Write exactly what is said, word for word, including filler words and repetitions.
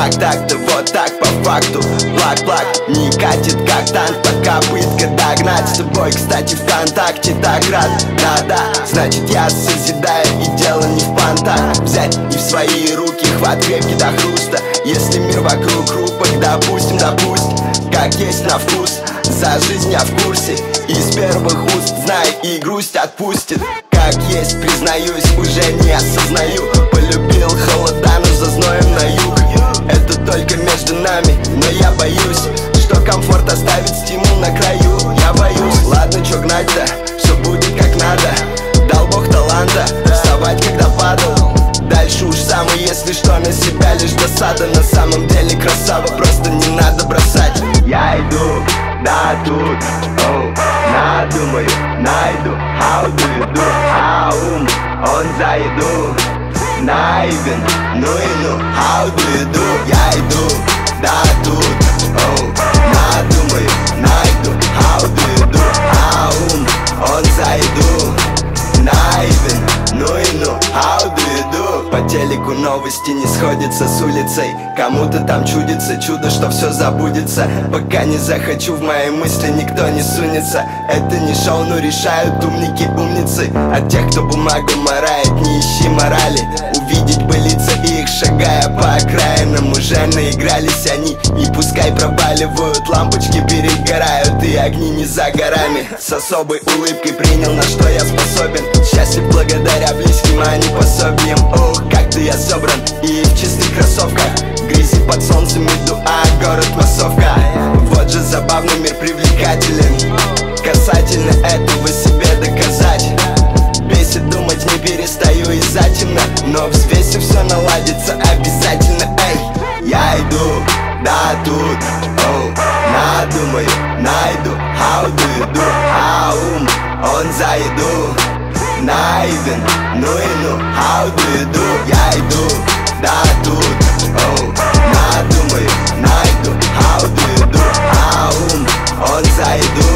так, так-то, вот так по факту. Плак-плак, не катит как танк, пока пытка догнать. С тобой, кстати, ВКонтакте так рад. Да-да, значит я созидаю, и дело не в понтах. Взять и в свои руки хват крепкий до хруста. Если мир вокруг хрупок, допустим, допустим, как есть на вкус. За жизнь я в курсе, из первых уст знай, и грусть отпустит. Как есть, признаюсь, уже не осознаю. Полюбил холода, но за зноем на юг. Это только между нами, но я боюсь, что комфорт оставит стимул на краю. Я боюсь, ладно, чё гнать-то, все будет как надо. Дал Бог таланта, вставать когда падал. Дальше уж сам, и если что, на себя лишь досада. На самом деле красава, просто не надо бросать. Я иду, да тут, оу, надумаю, найду. How do you do, а ум, он за еду наивен, ну и ну. How do you do, я иду, да тут, оу, надумаю, найду. How do you do, а ум, он за еду наивен, ну и ну. How do you do. По телеку новости не сходятся с улицей. Кому-то там чудится чудо, что все забудется. Пока не захочу, в мои мысли никто не сунется. Это не шоу, но решают умники умницы. От тех, кто бумагу марает, не ищи морали. Увидеть бы лица их, шагая по окраинам. Уже наигрались они, и пускай проваливают. Лампочки перегорают, и огни не за горами. С особой улыбкой принял, на что я способен. Счастье благодаря близким, а не пособиям. Ох, как-то я собран и в чистых кроссовках. Грязи под солнцем иду, а город массовка. Вот же забавный мир привлекателен. Касательно этого себе доказать. Бесит думать, не перестаю и затемно. Но взвесив все наладится обязательно. Эй, я иду, да тут, оу, надумаю, найду. How do you do, а ум, он за еду наивен, ну и ну. How do you do, я иду, да тут, оу, надумаю, найду. How do you do, а ум, он за еду